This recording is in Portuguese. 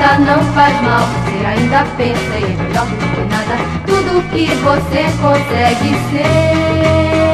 nada não faz mal. Você ainda pensa e é melhor do que nada. Tudo que você consegue ser.